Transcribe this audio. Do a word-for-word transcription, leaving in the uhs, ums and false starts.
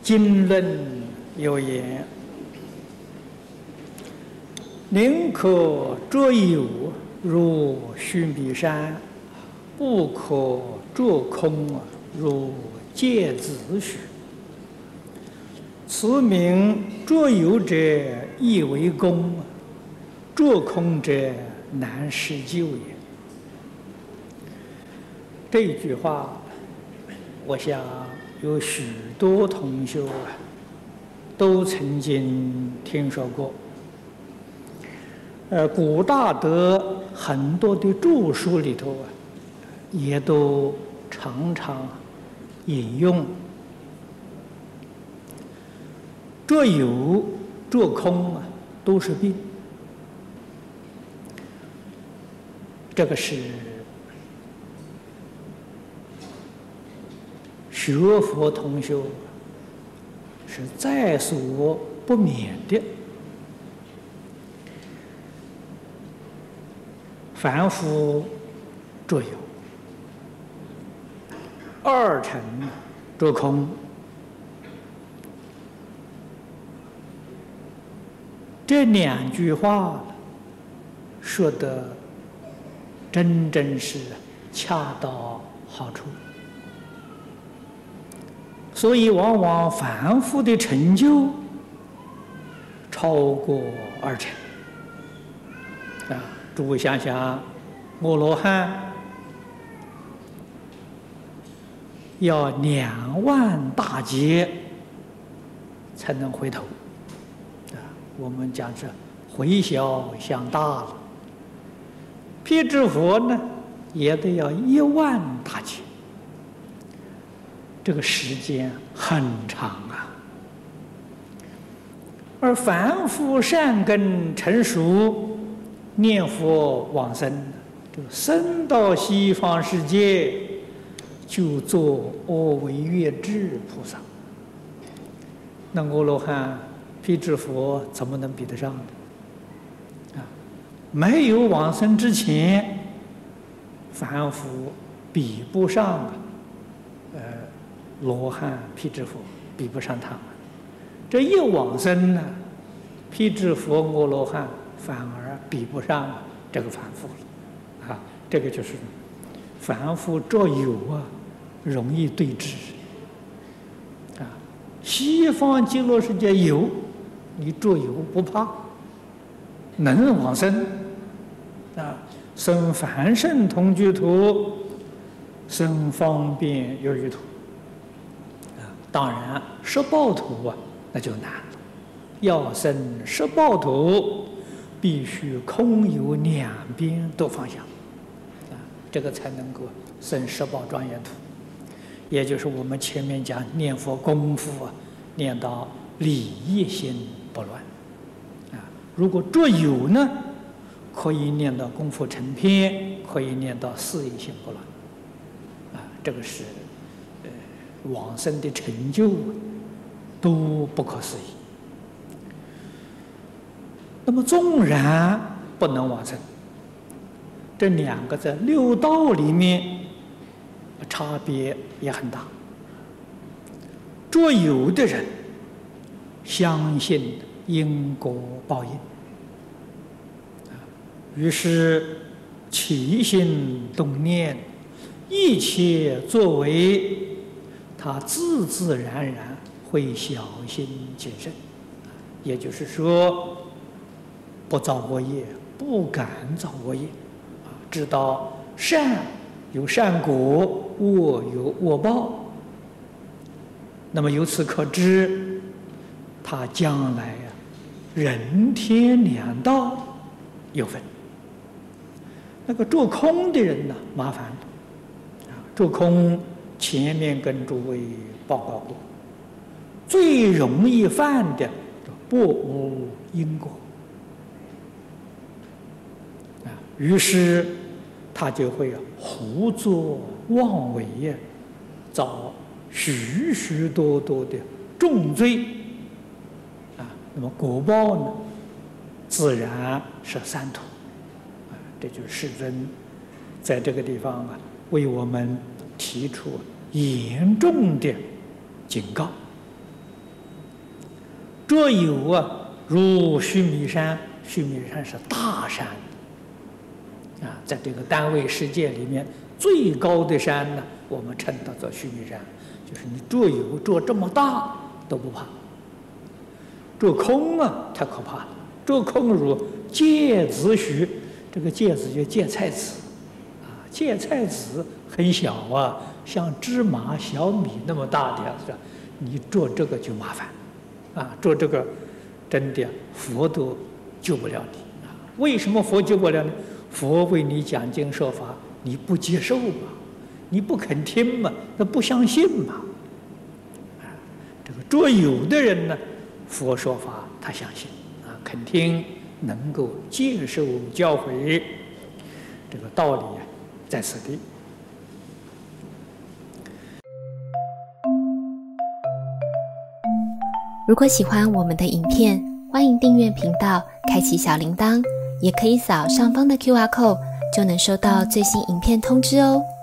经论有言：宁可捉有如须弥山，不可捉空如芥子须。此名捉有者易为功，捉空者难施救也。这一句话，我想有许多同学啊，都曾经听说过。呃，古大德很多的著书里头啊，也都常常引用。捉有、捉空啊，都是病。这个是学佛同修是在所不免的。凡夫捉有，二乘捉空。这两句话说的真真是恰到好处，所以往往凡夫的成就超过二乘啊！诸位想想，阿罗汉要两万大劫才能回头。我们讲是回小向大了，辟支佛呢也得要一万大劫，这个时间很长啊。而凡夫善根成熟，念佛往生，就生到西方世界，就做阿惟越致菩萨。那阿罗汉、辟支佛怎么能比得上呢？啊，没有往生之前，凡夫比不上啊，呃，罗汉、辟支佛比不上他们。这一往生呢，辟支佛、阿罗汉反而比不上这个凡夫了。啊，这个就是凡夫捉有啊，容易对治。啊，西方极乐世界有。你捉有不怕，能往生啊！生凡圣同居土，生方便有余土啊！当然，十报土啊，那就难了。要生十报土，必须空有两边都方向啊，这个才能够生十报庄严土。也就是我们前面讲念佛功夫啊，念到理业心不乱啊！如果捉有呢，可以念到功夫成片，可以念到事业心不乱啊！这个是呃往生的成就都不可思议。那么纵然不能往生，这两个在六道里面差别也很大。捉有的人相信因果报应，于是起心动念，一切作为，他自自然然会小心谨慎。也就是说，不造恶业，不敢造恶业，啊，知道善有善果，恶有恶报。那么由此可知，他将来啊，人天两道有分。那个做空的人呢，麻烦了。啊，做空前面跟诸位报告过，最容易犯的不无因果。啊，于是他就会胡作妄为呀，造许许多多的重罪。啊，那么果报呢，自然是三途。啊，这就是世尊在这个地方啊，为我们提出严重的警告。 若有啊，如须弥山，须弥山是大山啊，在这个单位世界里面最高的山呢，我们称它做须弥山，就是你着有着这么大都不怕。着空啊，太可怕了。着空如芥子须，这个芥子就芥菜籽啊，芥菜籽很小啊，像芝麻小米那么大的是吧？你着这个就麻烦啊，着这个真的佛都救不了你啊。为什么佛救不了你？佛为你讲经说法，你不接受嘛，你不肯听嘛，那不相信嘛。啊，这个着有的人呢，佛说法他相信啊，肯听，能够接受教诲，这个道理啊，在此地。 如果喜欢我们的影片，欢迎订阅频道，开启小铃铛，也可以扫上方的 Q R code， 就能收到最新影片通知哦。